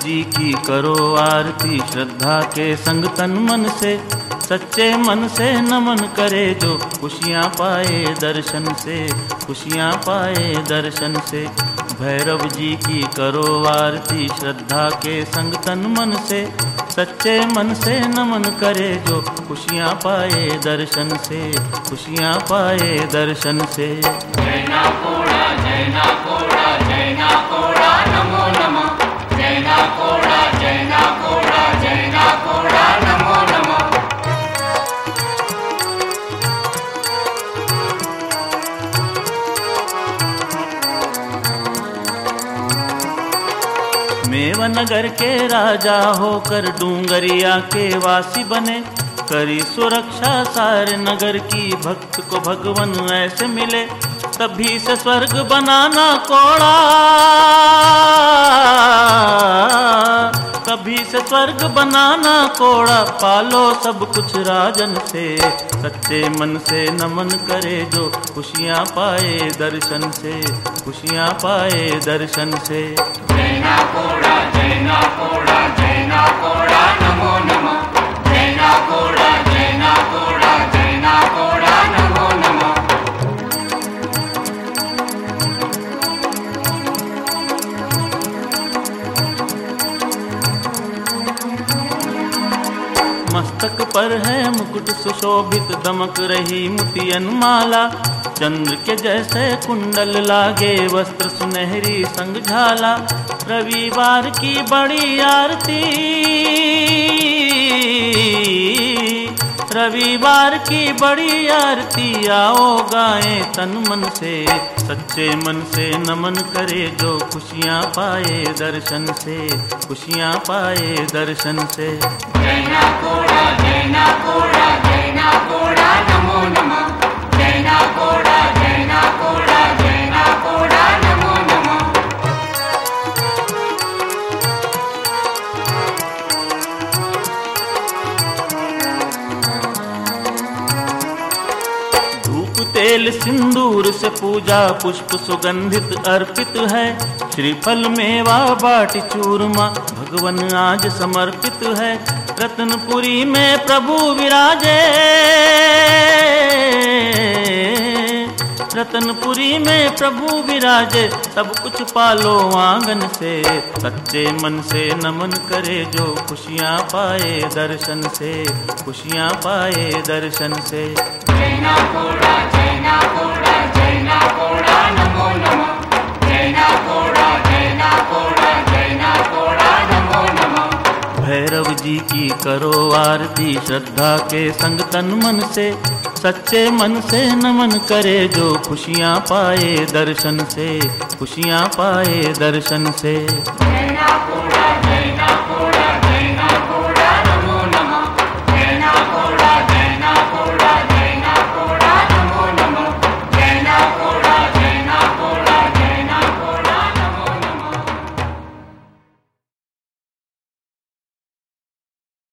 जी की करो आरती श्रद्धा के संग तन मन से, सच्चे मन से नमन करे जो खुशियाँ पाए दर्शन से, खुशियाँ पाए दर्शन से। भैरव जी की करो आरती श्रद्धा के संग तन मन से, सच्चे मन से नमन करे जो खुशियाँ पाए दर्शन से, खुशियाँ पाए दर्शन से। जय नाकोड़ा जय नाकोड़ा जय नाकोड़ा नमो नमः, जय नाकोड़ा जय नाकोड़ा जय नाकोड़ा नमो नमः। मेवनगर के राजा होकर डूंगरिया के वासी बने, करी सुरक्षा सारे नगर की, भक्त को भगवन ऐसे मिले, तभी से स्वर्ग बनाना कोड़ा, तभी से स्वर्ग बनाना कोड़ा, पालो सब कुछ राजन से, सच्चे मन से नमन करे जो खुशियाँ पाए दर्शन से, खुशियाँ पाए दर्शन से। जय नाकोड़ा जय नाकोड़ा जय नाकोड़ा नमो नमः, जय नाकोड़ा जय नाकोड़ा जय नाकोड़ा नमो नमः। मस्तक पर है मुकुट सुशोभित, दमक रही मोतियन माला, चंद्र के जैसे कुंडल लागे, वस्त्र सुनहरी संग झाला। रविवार की बड़ी आरती, रविवार की बड़ी आरती, आओ गाएं तन मन से, सच्चे मन से नमन करे जो खुशियाँ पाए दर्शन से, खुशियाँ पाए दर्शन से। जय नाकोड़ा जय नाकोड़ा जय नाकोड़ा नमो नमः, जय नाकोड़ा जय नाकोड़ा जय नाकोड़ा नमो नमः। धूप तेल सिंदूर से पूजा, पुष्प सुगंधित अर्पित है, श्रीफल मेवा बाटी चूरमा, भगवन आज समर्पित है। रत्नपुरी में प्रभु विराजे, रत्नपुरी में प्रभु विराजे, सब कुछ पालो आंगन से, सच्चे मन से नमन करे जो खुशियाँ पाए दर्शन से, खुशियाँ पाए दर्शन से। जय नाकोड़ा जय नाकोड़ा जय नाकोड़ा नमो नमः, जय नाकोड़ा जय नाकोड़ा जय नाकोड़ा नमो नमः। भैरव जी की करो आरती श्रद्धा के संग तन मन से, सच्चे मन से नमन करे जो खुशियाँ पाए दर्शन से, खुशियाँ पाए दर्शन से। जय नाकोड़ा जय नाकोड़ा